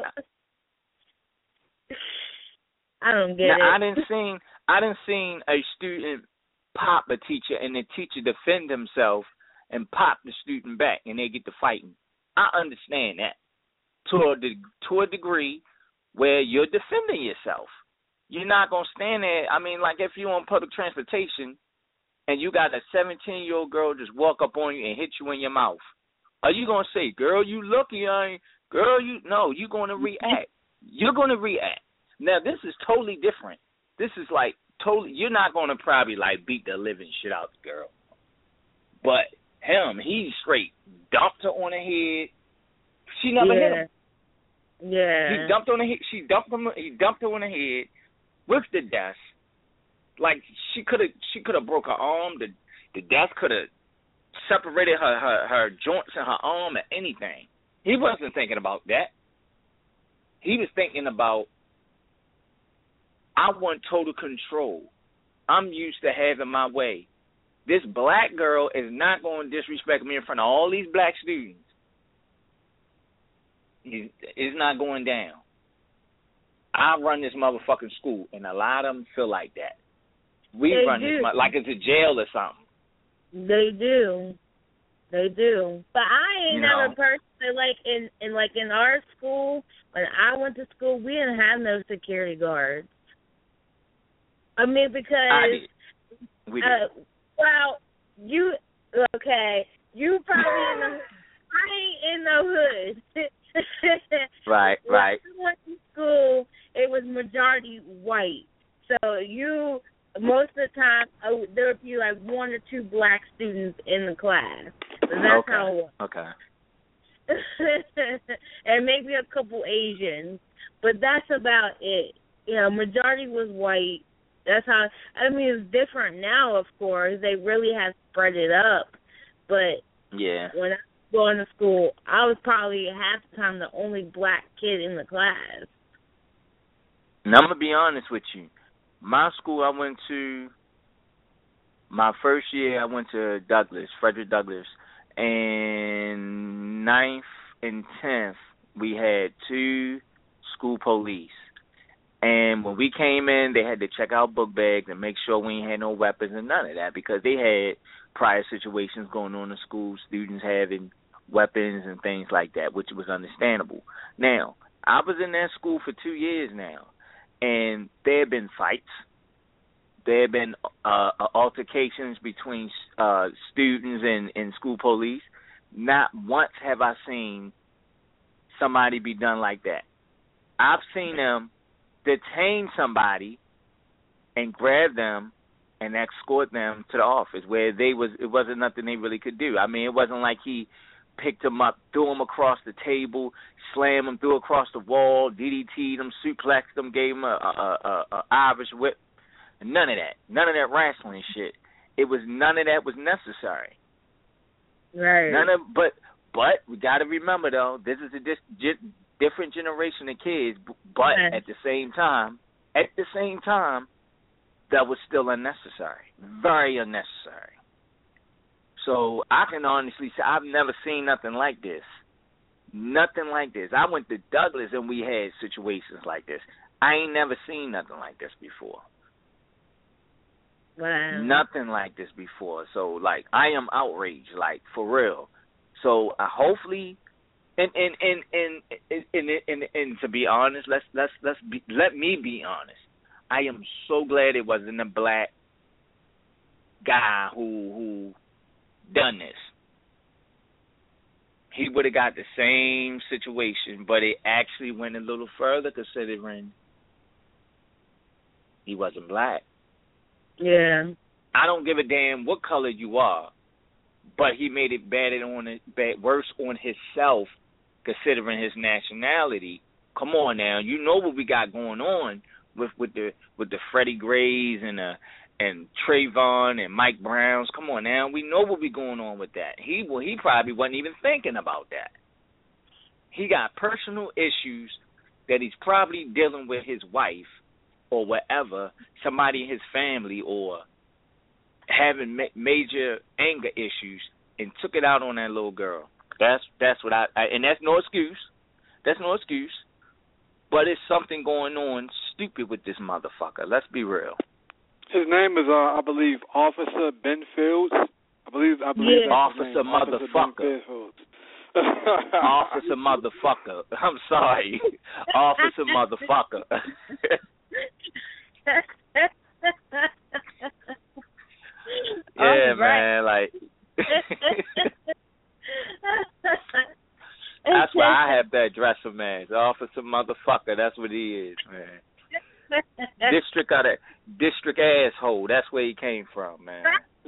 I don't get now, it. I didn't seen I didn't seen a student pop a teacher and the teacher defend himself and pop the student back and they get to fighting. I understand that to a to a degree where you're defending yourself. You're not gonna stand there. I mean, like if you're on public transportation and you got a seventeen-year-old girl just walk up on you and hit you in your mouth, are you gonna say, "Girl, you lucky I ain't"? Girl, you no, you're gonna react. You're gonna react. Now this is totally different. This is like totally. You're not gonna probably like beat the living shit out the girl, but him, he straight dumped her on the head. She never yeah. hit him. Yeah. He dumped on the head. She dumped him. He dumped her on the head with the desk. Like she could have. She could have broke her arm. The the desk could have separated her, her her joints in her arm or anything. He wasn't thinking about that. He was thinking about I want total control. I'm used to having my way. This black girl is not going to disrespect me in front of all these black students. It's not going down. I run this motherfucking school, and a lot of them feel like that. We they run do. this like it's a jail or something. They do. They do. But I ain't you never know. personally, like, in, in, like, in our school, when I went to school, we didn't have no security guards. I mean, because, I did. We did. Uh, well, you, okay, you probably in the, I ain't in the hood. Right, when right. I went to school, it was majority white. So you, most of the time, uh, there would be like one or two black students in the class. So that's okay. how it was. Okay. And maybe a couple Asians. But that's about it. You know, majority was white. That's how, I mean, it's different now, of course. They really have spread it up. But yeah. when I was going to school, I was probably half the time the only black kid in the class. Now, I'm going to be honest with you. My school I went to, my first year I went to Douglas, Frederick Douglass. And ninth and tenth, we had two school police. And when we came in, they had to check our book bags and make sure we ain't had no weapons and none of that, because they had prior situations going on in school, students having weapons and things like that, which was understandable. Now, I was in that school for two years now, and there have been fights. There have been uh, altercations between uh, students and, and school police. Not once have I seen somebody be done like that. I've seen them detain somebody and grab them and escort them to the office where they was. It wasn't nothing they really could do. I mean, it wasn't like he picked them up, threw them across the table, slammed them, threw across the wall, D D T'd them, suplexed them, gave them a, a, a, a Irish whip. None of that. None of that wrestling shit. It was none of that was necessary. Right. None of, but but we got to remember though, this is a dis, different generation of kids. But yes. at the same time, at the same time, that was still unnecessary, very unnecessary. So I can honestly say I've never seen nothing like this. Nothing like this. I went to Douglas and we had situations like this. I ain't never seen nothing like this before. Wow. Nothing like this before. So, like, I am outraged, like, for real. So, uh, hopefully, and and and and and, and, and, and to be honest, let's let's let's be, let me be honest. I am so glad it wasn't a black guy who who done this. He would have got the same situation, but it actually went a little further considering he wasn't black. Yeah. I don't give a damn what color you are, but he made it bad on it, bad, worse on himself, considering his nationality. Come on now, you know what we got going on with, with the with the Freddie Grays and uh and Trayvon and Mike Browns. Come on now, we know what we going on with that. He well, he probably wasn't even thinking about that. He got personal issues that he's probably dealing with his wife or whatever, somebody in his family, or having ma- major anger issues, and took it out on that little girl. That's that's what I, I and that's no excuse. That's no excuse. But it's something going on stupid with this motherfucker. Let's be real. His name is, uh, I believe, Officer Ben Fields. I believe, I believe yeah. that's Officer his name. Motherfucker. Officer Officer Motherfucker. I'm sorry. Officer Motherfucker. Yeah, man, like that's why I have to address him, man. The Officer Motherfucker, that's what he is, man. District of the district asshole, that's where he came from, man.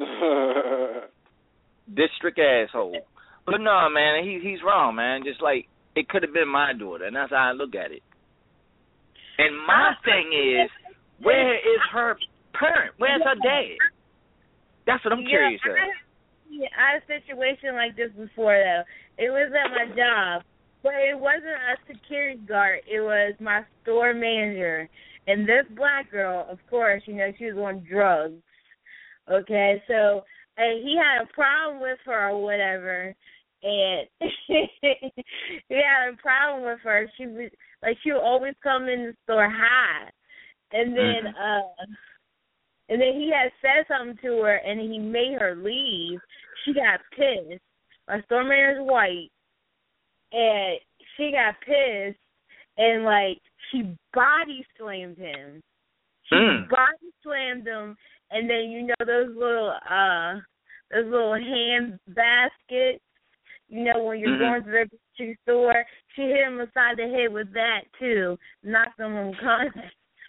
District asshole. But no, man, he he's wrong, man. Just like it could have been my daughter, and that's how I look at it. And my thing is, where is her parent? Where's her dad? That's what I'm yeah, curious I of. had, yeah, I had a situation like this before, though. It was at my job, but it wasn't a security guard. It was my store manager. And this black girl, of course, you know, she was on drugs. Okay, so and he had a problem with her or whatever, and he had a problem with her. She was like, she would always come in the store high, and then uh, and then he had said something to her, and he made her leave. She got pissed. My store manager's white, and she got pissed, and like she body slammed him. She mm. body slammed him. And then you know those little uh those little hand baskets, you know, when you're mm-hmm. going to the grocery store, she hit him upside the head with that too, knocked him unconscious.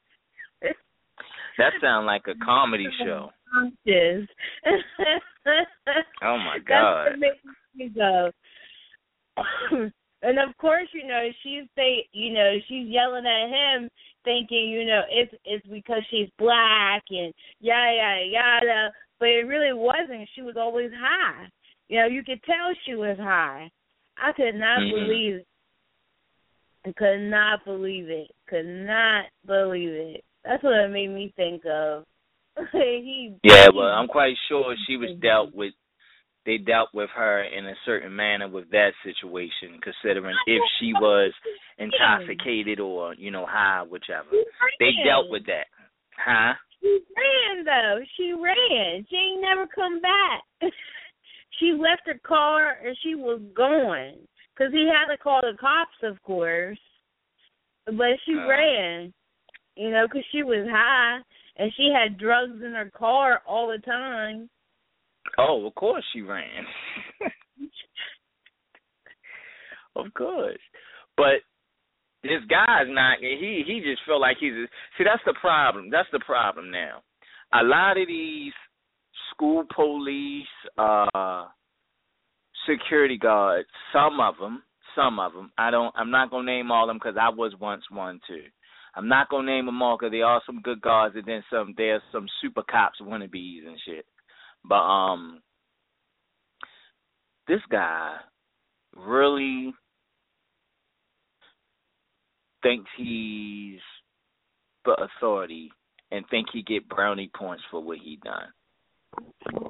That sounds like a comedy show. Oh my God. That's what makes me go. And of course, you know, she's say, you know, she's yelling at him, thinking, you know, it's it's because she's black and yada yada yada. But it really wasn't. She was always high. You know, you could tell she was high. I could not mm-hmm. believe it. I could not believe it. Could not believe it. That's what it made me think of. he, yeah, well, I'm quite sure she was dealt with. They dealt with her in a certain manner with that situation, considering if she was intoxicated or, you know, high, whichever. They dealt with that. Huh? She ran, though. She ran. She ain't never come back. She left her car and she was gone. Because he had to call the cops, of course. But she uh, ran, you know, because she was high and she had drugs in her car all the time. Oh, of course she ran. Of course. But this guy's not, he, he just feel like he's, a, see, that's the problem. That's the problem now. A lot of these school police, uh, security guards, some of them, some of them, I don't, I'm not going to name all of them because I was once one too. I'm not going to name them all because they are some good guards and then some, there's some super cops wannabes and shit. But um, this guy really thinks he's the authority and think he get brownie points for what he done.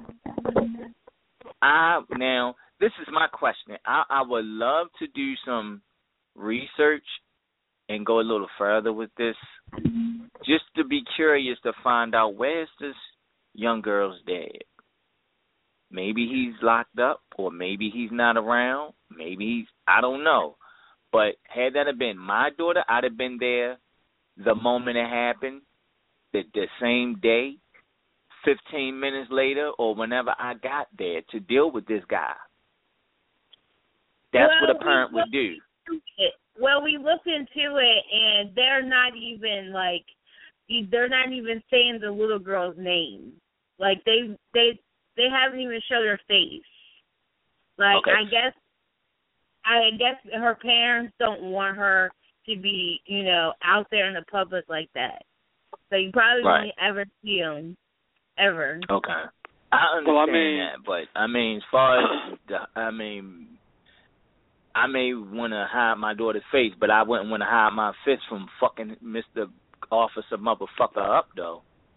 I now this is my question. I, I would love to do some research and go a little further with this, just to be curious to find out where's this young girl's dad. Maybe he's locked up, or maybe he's not around. Maybe he's, I don't know. But had that have been my daughter, I'd have been there the moment it happened, the, the same day, fifteen minutes later, or whenever I got there to deal with this guy. That's well, what a parent would do. Well, we looked into it, and they're not even, like, they're not even saying the little girl's name. Like, they they they haven't even showed her face. Like, okay. I guess I guess her parents don't want her to be, you know, out there in the public like that. So you probably right. won't ever see them, ever. Okay. I understand well, I mean, that, but, I mean, as far as, the, I mean, I may want to hide my daughter's face, but I wouldn't want to hide my fist from fucking Mister Officer Motherfucker up, though.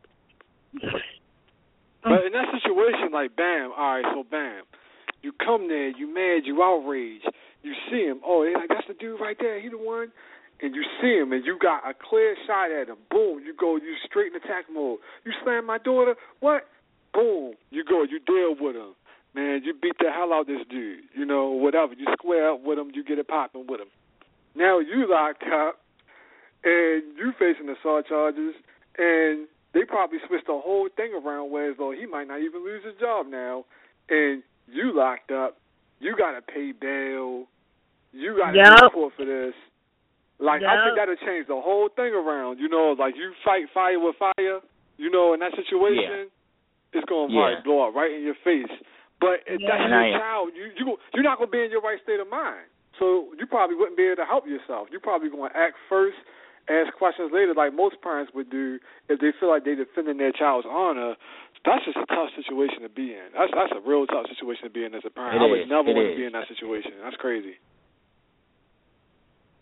But in that situation, like, bam, all right, so bam. You come there, you mad, you outraged. You see him, oh, yeah, that's the dude right there, he the one. And you see him, and you got a clear shot at him. Boom, you go, you straight in attack mode. You slam my daughter, what? Boom, you go, you deal with him. Man, you beat the hell out of this dude, you know, whatever. You square up with him, you get it popping with him. Now you locked up, and you facing assault charges, and they probably switched the whole thing around where as though he might not even lose his job now, and you locked up. You got to pay bail. You got to yep. pay court for this. Like, yep. I think that'll change the whole thing around. You know, like you fight fire with fire, you know, in that situation, yeah. it's going to yeah. blow up right in your face. But if yeah. that's your child, you, you, you're not going to be in your right state of mind. So you probably wouldn't be able to help yourself. You're probably going to act first, ask questions later like most parents would do if they feel like they're defending their child's honor. That's just a tough situation to be in. That's that's a real tough situation to be in as a parent. It I would is. never it want is. to be in that situation. That's crazy.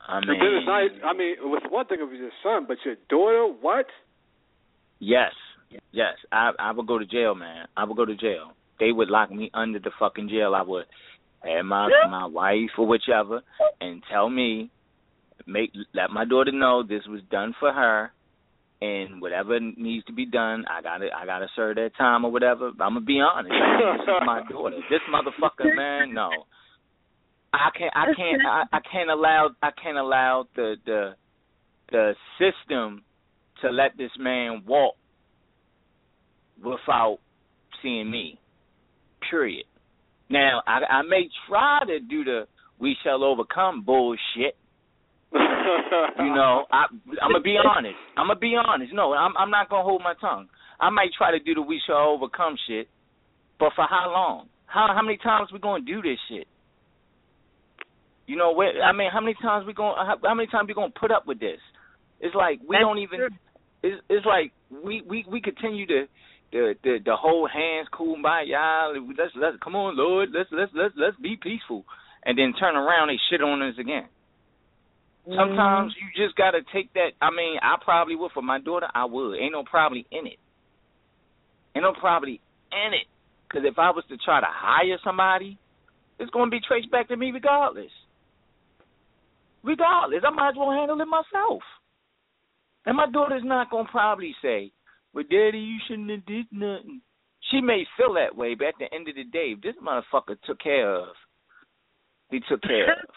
I mean, but then it's nice. I mean, it was one thing if it was your son, but your daughter, what? Yes, yes. I I would go to jail, man. I would go to jail. They would lock me under the fucking jail. I would have my my wife or whichever, and tell me, make let my daughter know this was done for her, and whatever needs to be done, I gotta I gotta serve that time or whatever. I'm gonna be honest. I mean, this is my daughter. This motherfucker, man, no. I can't I can't I, I can't allow I can't allow the the the system to let this man walk without seeing me. Period. Now I I may try to do the we shall overcome bullshit. You know, I I'm gonna be honest. I'm gonna be honest. No, I'm I'm not gonna hold my tongue. I might try to do the we shall overcome shit, but for how long? How how many times we gonna do this shit? You know, where, I mean, how many times we going? How, how many times we gonna put up with this? It's like we That's don't even. True. It's it's like we, we, we continue to the the the whole hands cool by y'all. Let's let's come on, Lord. Let's let's let's let's be peaceful, and then turn around and shit on us again. Mm. Sometimes you just gotta take that. I mean, I probably would for my daughter. I would. Ain't no probably in it. Ain't no probably in it. Because if I was to try to hire somebody, it's gonna be traced back to me regardless. Regardless, I might as well handle it myself. And my daughter's not going to probably say, well, Daddy, you shouldn't have did nothing. She may feel that way, but at the end of the day, this motherfucker took care of. He took care of.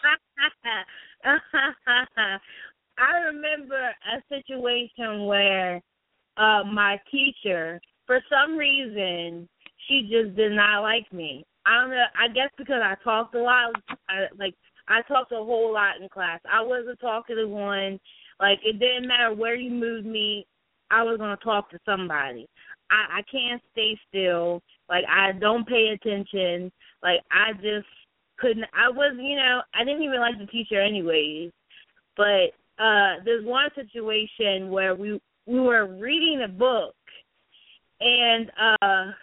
I remember a situation where uh, my teacher, for some reason, she just did not like me. I don't know, I guess because I talked a lot, I, like, I talked a whole lot in class. I was a talkative one. Like, it didn't matter where you moved me, I was going to talk to somebody. I, I can't stay still. Like, I don't pay attention. Like, I just couldn't. I was, you know, I didn't even like the teacher anyways. But uh, there's one situation where we, we were reading a book, and uh,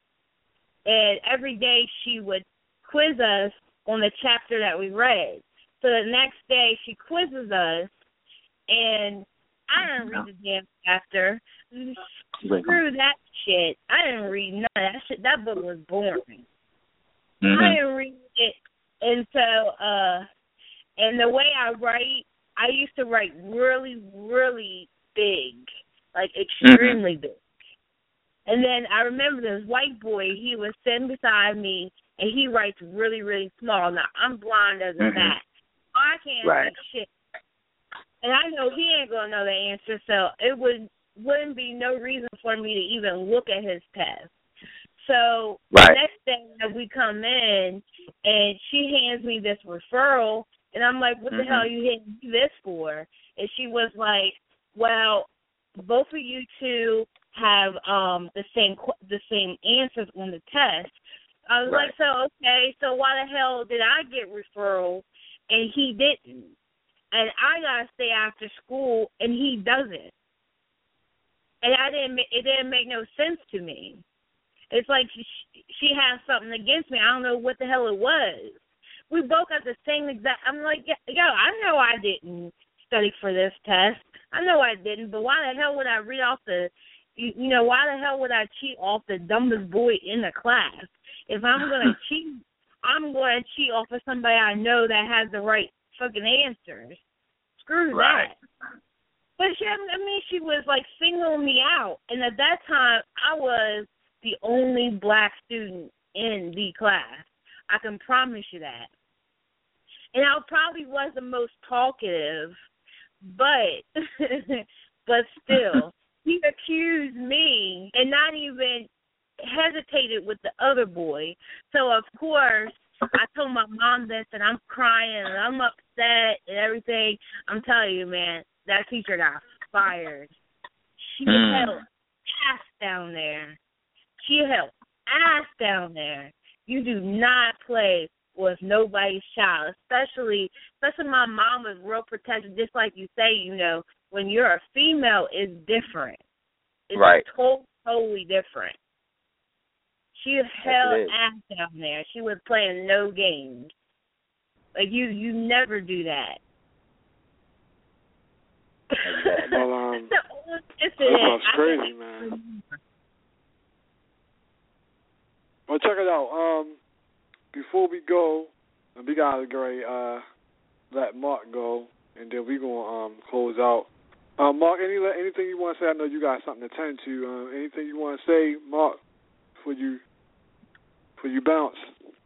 and every day she would quiz us on the chapter that we read. So the next day she quizzes us, and I didn't read the damn chapter. Screw that shit. I didn't read none of that shit. That book was boring. Mm-hmm. I didn't read it. And so, uh, and the way I write, I used to write really, really big, like extremely mm-hmm. big. And then I remember this white boy, he was sitting beside me, and he writes really, really small. Now, I'm blind as a mm-hmm. bat. I can't right. see shit. And I know he ain't going to know the answer, so it would, wouldn't be no reason for me to even look at his test. So right. the next day that we come in, and she hands me this referral, and I'm like, what mm-hmm. the hell are you hitting me this for? And she was like, well, both of you two have um the same the same answers on the test. I was right. like, so, okay, so why the hell did I get referral and he didn't? And I got to stay after school and he doesn't. And I didn't. It didn't make no sense to me. It's like she, she has something against me. I don't know what the hell it was. We both got the same exact. I'm like, yo, I know I didn't study for this test. I know I didn't, but why the hell would I read off the, you, you know, why the hell would I cheat off the dumbest boy in the class? If I'm going to cheat, I'm going to cheat off of somebody I know that has the right fucking answers. Screw right. that. But she, I mean, she was like singling me out. And at that time, I was the only black student in the class. I can promise you that. And I probably was the most talkative, but, but still, he accused me and not even hesitated with the other boy. So, of course, I told my mom this, and I'm crying, and I'm upset and everything. I'm telling you, man, that teacher got fired. She mm. held ass down there. She held ass down there. You do not play with nobody's child, especially, especially my mom was real protective, just like you say, you know, when you're a female, it's different. It's right. totally, totally different. She held ass down there. She was playing no games. Like, you, you never do that. Exactly. Well, um, that sounds crazy, man. Well, check it out. Um, before we go, we gotta great uh let Mark go, and then we gonna um close out. Um, Mark, any anything you want to say? I know you got something to tend to. Uh, anything you want to say, Mark, before you before you bounce?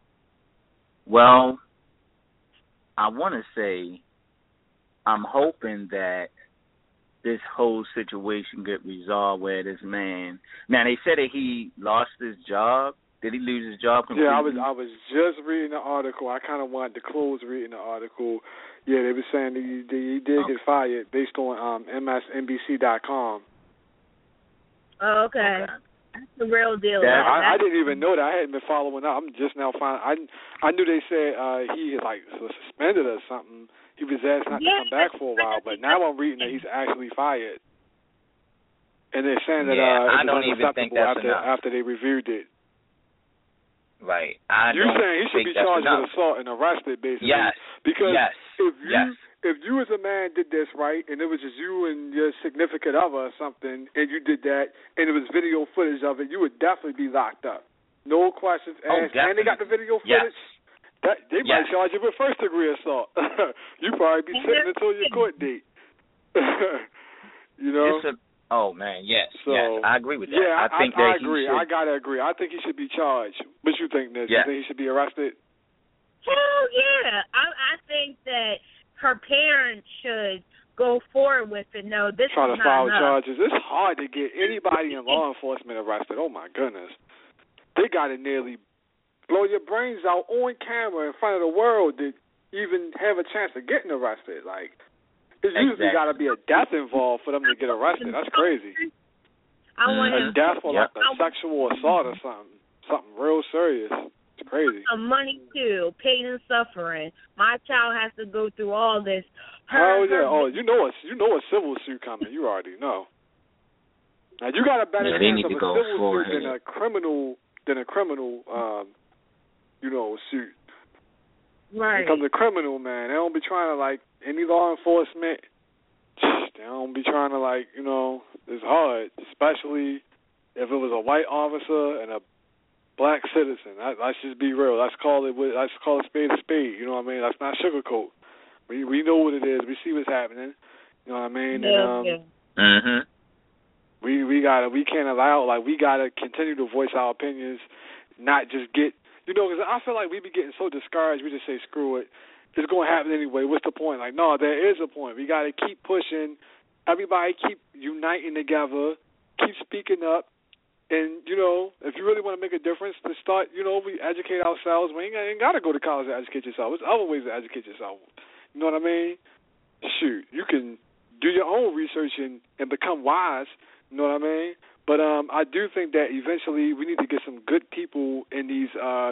Well, I want to say I'm hoping that this whole situation get resolved where this man. Now they said that he lost his job. Did he lose his job completely? Yeah, I was I was just reading the article. I kind of wanted to close reading the article. Yeah, they were saying that he, that he did okay. get fired based on um, M S N B C dot com. Oh, okay. okay. That's the real deal. Yeah, I, I didn't even know that. I hadn't been following up. I'm just now finding. I I knew they said uh, he like was suspended or something. He was asked not yeah, to come back for a while, but now I'm reading that he's actually fired. And they're saying that yeah, uh, I it don't was even think that's after enough. after they reviewed it. Right. I You're don't saying he should think be that's charged enough. with assault and arrested, basically. Yes. Because yes. if you yes. if you as a man did this, right, and it was just you and your significant other or something, and you did that, and it was video footage of it, you would definitely be locked up. No questions asked. Oh, and they got the video footage. Yes. That, they yes. might charge you with first degree assault. You probably be sitting until your court date. You know. It's a, oh man, yes, so, yes, I agree with that. Yeah, I think I, that I agree. he should, I gotta agree. I think he should be charged. What you think, Niz? Yes. You think he should be arrested? Hell yeah! I I think that her parents should go forward with it. No, this Try is to not file enough. charges. It's hard to get anybody in law enforcement arrested. Oh my goodness, they got to nearly blow your brains out on camera in front of the world to even have a chance of getting arrested. Like, there's exactly. usually got to be a death involved for them to get arrested. That's crazy. I want a to death for yep. like a sexual assault or something, something real serious. It's crazy. Some money too, pain and suffering. My child has to go through all this. Hell yeah! Oh, you know a you know a civil suit coming. You already know. Now you got a better yeah, chance of a civil suit ahead. than a criminal than a criminal, um, you know, suit. Right. When it comes to criminal, man, they don't be trying to like any law enforcement. They don't be trying to like you know. It's hard, especially if it was a white officer and a black citizen. That, let's just be real. Let's call it. Let's call a spade a spade. You know what I mean? Let's not sugarcoat. We we know what it is. We see what's happening. You know what I mean? Yeah, and um, yeah. Mhm. we we gotta we can't allow like we gotta continue to voice our opinions, not just get you know because I feel like we be getting so discouraged. We just say screw it. It's going to happen anyway. What's the point? Like no, there is a point. We gotta keep pushing. Everybody keep uniting together. Keep speaking up. And, you know, if you really want to make a difference, to start, you know, we educate ourselves. We ain't, ain't got to go to college to educate yourself. There's other ways to educate yourself. You know what I mean? Shoot, you can do your own research and, and become wise. You know what I mean? But um, I do think that eventually we need to get some good people in these uh,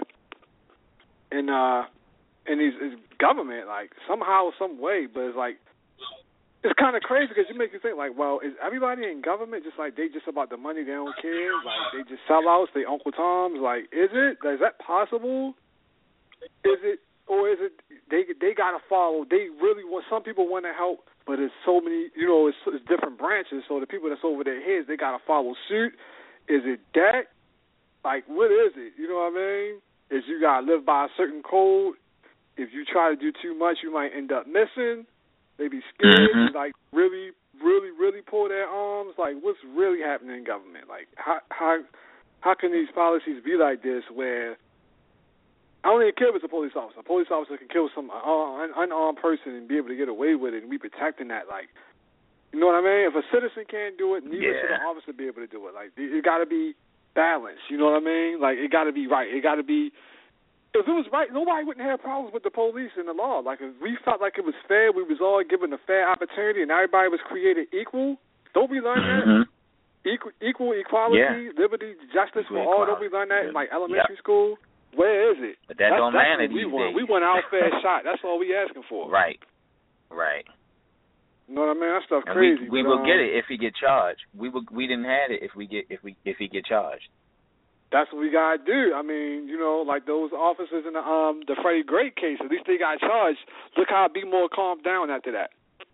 in uh, in these in government, like somehow, some way. But it's like it's kind of crazy because you make you think like, well, is everybody in government just like they just about the money? They don't care. Like they just sellouts. They Uncle Toms. Like, is it? Is that possible? Is it? Or is it they they gotta follow? They really want. Some people want to help, but it's so many. You know, it's, it's different branches. So the people that's over their heads, they gotta follow suit. Is it that? Like, what is it? You know what I mean? Is you gotta live by a certain code. If you try to do too much, you might end up missing. They be scared. Mm-hmm. Like really, really, really pull their arms. Like, what's really happening in government? Like, how how how can these policies be like this where I don't even care if it's a police officer. A police officer can kill some uh, unarmed person and be able to get away with it, and we protecting that. Like, you know what I mean? If a citizen can't do it, neither yeah. should an officer be able to do it. Like, it, it got to be balanced. You know what I mean? Like, it got to be right. It got to be. If it was right, nobody wouldn't have problems with the police and the law. Like, if we felt like it was fair, we was all given a fair opportunity, and everybody was created equal. Don't we learn mm-hmm. that? Equal, equal equality, yeah. liberty, justice equal for all. equality. Don't we learn that in like elementary yep. school? Where is it? But that that's, don't that's matter what we these want. days. We want our fair shot. That's all we asking for. Right. Right. You know what I mean? That stuff and crazy. We, we but, will um, get it if he get charged. We will. We didn't have it if we get if we if he get charged. That's what we gotta do. I mean, you know, like those officers in the um the Freddie Gray case. At least they got charged. Look how B More calmed down after that.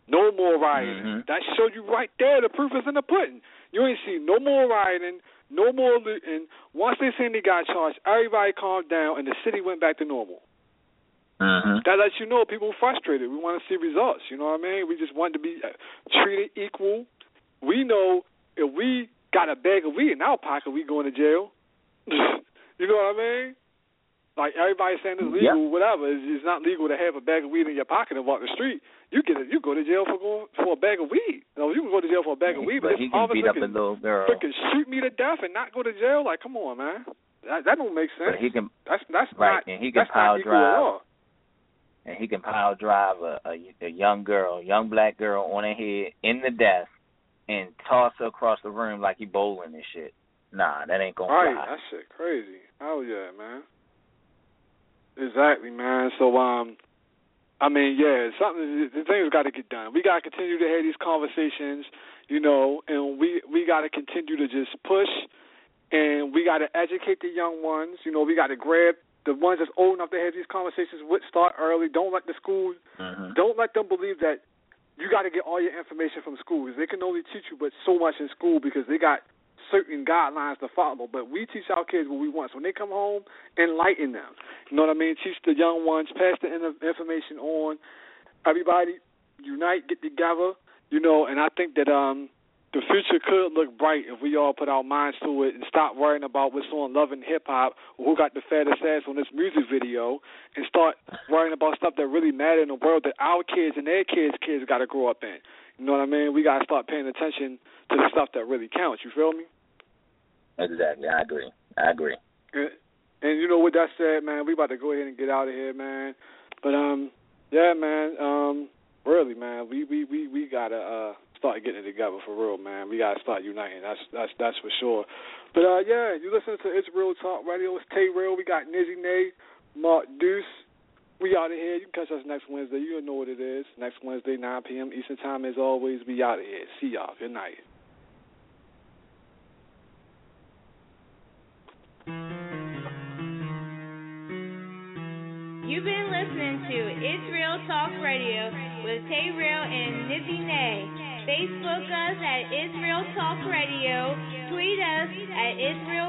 No more rioting. Mm-hmm. That showed you right there. The proof is in the pudding. You ain't see no more rioting, no more looting. Once they seen they got charged, everybody calmed down, and the city went back to normal. Mm-hmm. That lets you know people frustrated. We want to see results. You know what I mean? We just want to be treated equal. We know if we got a bag of weed in our pocket, we going to jail. You know what I mean? Like everybody saying it's legal, yep. whatever. It's, it's not legal to have a bag of weed in your pocket and walk the street. You get it. You go to jail for going for a bag of weed. You know, you can go to jail for a bag of weed, but, but he can beat up can, a little girl. Freaking shoot me to death and not go to jail. Like, come on, man. That, that don't make sense. But he can. That's that's right, not. And he can that's pile not equal drive. At all. And he can pile drive a, a, a young girl, young black girl on her head in the desk and toss her across the room like he bowling and shit. Nah, that ain't gonna right, fly. Right, that shit crazy. Hell yeah, man. Exactly, man. So, um, I mean, yeah, something. The things got to get done. We got to continue to have these conversations, you know, and we we got to continue to just push, and we got to educate the young ones. You know, we got to grab the ones that's old enough to have these conversations with. Start early. Don't let the school. Mm-hmm. Don't let them believe that you got to get all your information from school, because they can only teach you but so much in school because they got certain guidelines to follow. But we teach our kids what we want. So when they come home, enlighten them. You know what I mean? Teach the young ones, pass the information on. Everybody unite, get together, you know, and I think that um, the future could look bright if we all put our minds to it and stop worrying about what's on Love and Hip Hop or who got the fattest ass on this music video and start worrying about stuff that really matter in the world that our kids and their kids' kids got to grow up in. You know what I mean? We got to start paying attention to the stuff that really counts. You feel me? Exactly. I agree. I agree. And, and you know, with that said, man, we about to go ahead and get out of here, man. But, um, yeah, man, um, really, man, we, we, we, we got to uh, start getting it together for real, man. We got to start uniting. That's that's that's for sure. But, uh, yeah, you listen to It's Real Talk Radio. It's Tay Real. We got Nizzy Nay, Mark Deuce. We out of here. You can catch us next Wednesday. You know what it is. Next Wednesday, nine p.m. Eastern Time. As always, we out of here. See y'all. Good night. You've been listening to It's Real Talk Radio with Tay Real and Nizzy Nay. Facebook us at It's Real Talk Radio. Tweet us at It's Real